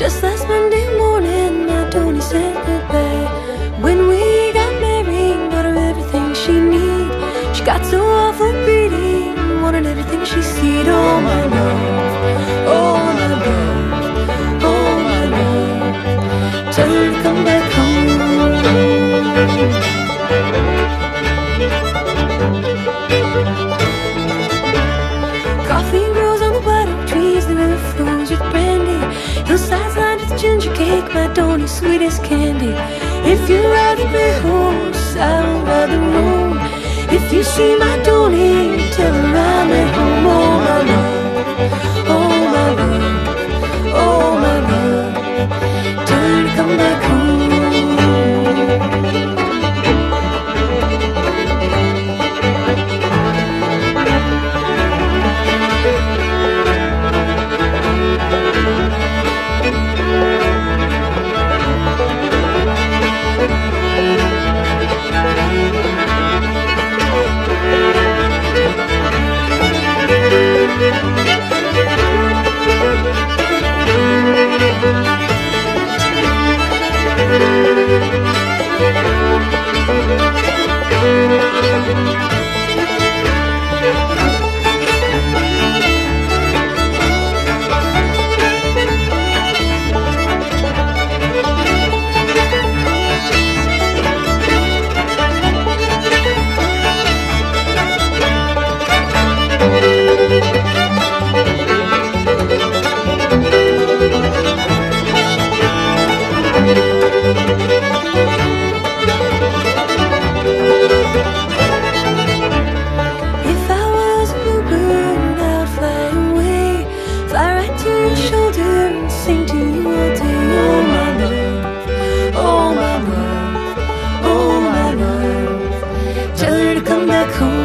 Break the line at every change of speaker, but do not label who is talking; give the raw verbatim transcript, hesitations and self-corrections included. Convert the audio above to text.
Just last Monday morning, my Tony said goodbye. When we got married, got her everything she need. She got so awful pretty, wanted everything she see. Oh my love, oh my love, oh my love, tell her to come back home. Coffee grows on the white oak trees, the river flows with brandy. Hillsides lined with ginger cake, my Tony's sweetest candy. If you ride the gray horse, I will ride the road. If you see my Tony, tell her I'm at home. Oh my love, oh my love, oh my love, tell her to come back home. Come back home.